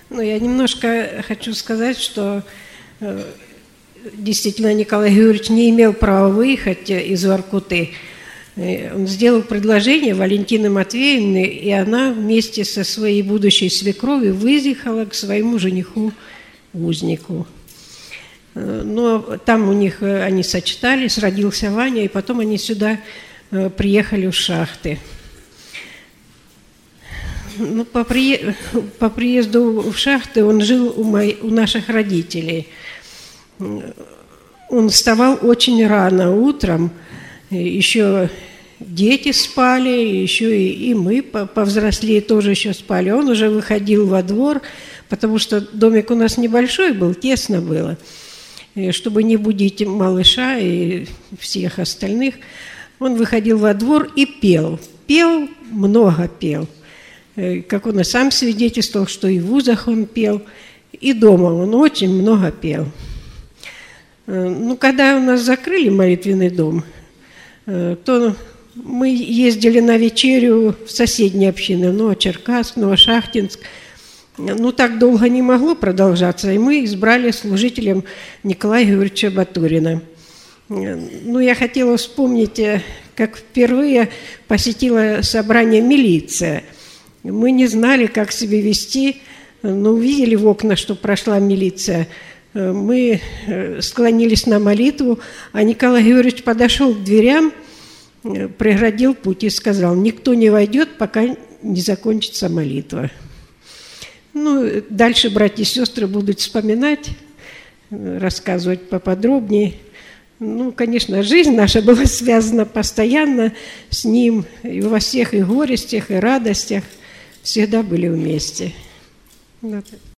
Ну, я немножко хочу сказать, что действительно Николай Георгиевич не имел права выехать из Воркуты. Он сделал предложение Валентины Матвеевне, и она вместе со своей будущей свекровью выехала к своему жениху Узнику. Но там у них они сочетались, родился Ваня, и потом они сюда приехали в Шахты. Ну, по приезду в Шахты он жил у наших родителей. Он вставал очень рано утром, еще дети спали, еще и мы, повзрослее, тоже еще спали. Он уже выходил во двор, потому что домик у нас небольшой был, тесно было. И чтобы не будить малыша и всех остальных, он выходил во двор и пел. Пел, много пел. Как он и сам свидетельствовал, что и в вузах он пел, и дома он очень много пел. Ну, когда у нас закрыли молитвенный дом, то мы ездили на вечерю в соседние общины, Новочеркасск, Новошахтинск. Ну, так долго не могло продолжаться, и мы избрали служителем Николая Георгиевича Батурина. Ну, я хотела вспомнить, как впервые посетила собрание милиция. Мы не знали, как себя вести, но увидели в окна, что прошла милиция. Мы склонились на молитву, а Николай Георгиевич подошел к дверям, преградил путь и сказал: никто не войдет, пока не закончится молитва. Ну, дальше братья и сестры будут вспоминать, рассказывать поподробнее. Ну, конечно, жизнь наша была связана постоянно с ним, и во всех и горестях, и радостях всегда были вместе. Вот.